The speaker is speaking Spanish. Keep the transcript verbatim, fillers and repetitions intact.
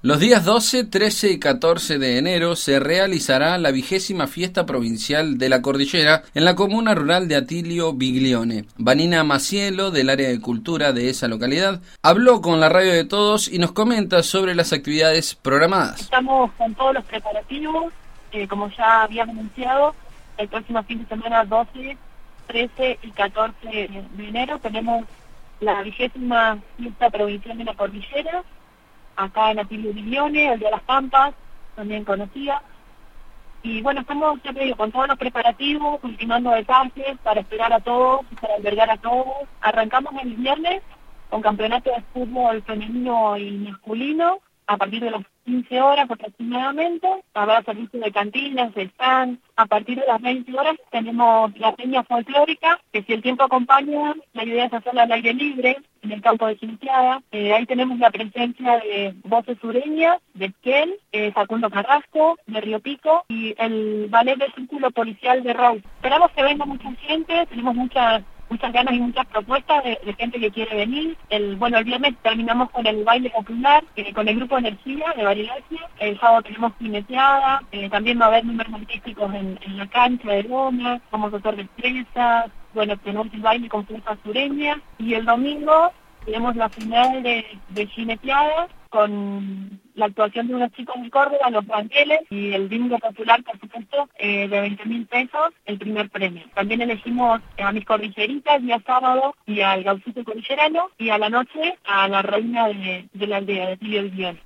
Los días doce, trece y catorce de enero se realizará la vigésima fiesta provincial de la Cordillera en la comuna rural de Atilio Biglione. Vanina Macielo, del área de cultura de esa localidad, habló con la Radio de Todos y nos comenta sobre las actividades programadas. Estamos con todos los preparativos, eh, como ya habíamos anunciado, el próximo fin de semana doce, trece y catorce de enero tenemos la vigésima fiesta provincial de la Cordillera, acá en Atilio Biglione, el Día de las Pampas, también conocida. Y bueno, estamos, ya te digo, con todos los preparativos, ultimando detalles para esperar a todos, para albergar a todos. Arrancamos el viernes con campeonato de fútbol femenino y masculino, a partir de las quince horas aproximadamente. Habrá servicio de cantinas, de stand. A partir de las veinte horas tenemos la peña folclórica, que si el tiempo acompaña, la idea es hacerla al aire libre, en el campo de Chinchada. Eh, ahí tenemos la presencia de voces sureñas, de Esquel, eh, Facundo Carrasco, de Río Pico, y el ballet del Círculo Policial de Raúl. Esperamos que venga mucha gente, tenemos muchas muchas ganas y muchas propuestas de, de gente que quiere venir. El bueno, el viernes terminamos con el baile popular, eh, con el grupo Energía de Bariloche. El sábado tenemos jineteada, eh, también va a haber números artísticos en, en la cancha de Loma, vamos a hacer destrezas, bueno, tenemos el baile con flauta sureña, y el domingo tenemos la final de, de jineteada con la actuación de unos chicos de Córdoba, Los Banqueles, y el bingo popular, por supuesto, eh, de veinte mil pesos, el primer premio. También elegimos a mis cordilleritas el día sábado y al gauchito cordillerano, y a la noche a la reina de, de la aldea, de Atilio Biglione.